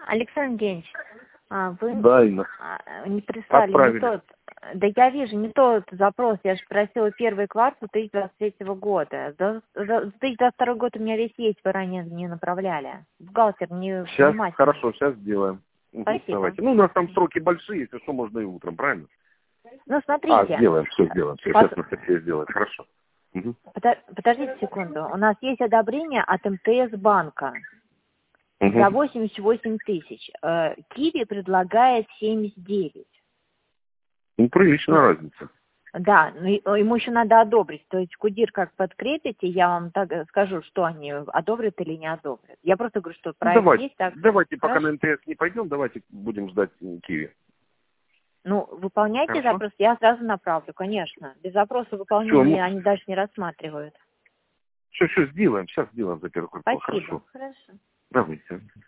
Александр Евгеньевич, вы Да, Инна. не прислали Отправили. не тот. Да я вижу, не тот запрос. Я же просила первый квартал 2023 года. За 2022 год у меня весь есть, вы ранее не направляли. Бухгалтер не Сейчас, внимательный. хорошо, сейчас сделаем. Спасибо. Давайте. Ну, у нас там сроки большие, если что, можно и утром, правильно? Ну, смотрите. Сделаем, все сделаем. Сейчас мы все сделаем. Хорошо. Угу. Подождите секунду. У нас есть одобрение от МТС банка за 88 тысяч. Киви предлагает 79. Ну, приличная разница. Да, но ему еще надо одобрить. То есть Кудир как подкрепите, я вам так скажу, что они одобрят или не одобрят. Я просто говорю, что проект есть. Так... Давайте, пока Хорошо? на МТС не пойдем, давайте будем ждать Киви. Ну, выполняйте Хорошо? запрос, я сразу направлю, конечно. Без запроса выполнения они дальше не рассматривают. Все сделаем, сейчас сделаем за первый квартал. Спасибо. Хорошо. Хорошо. Давайте.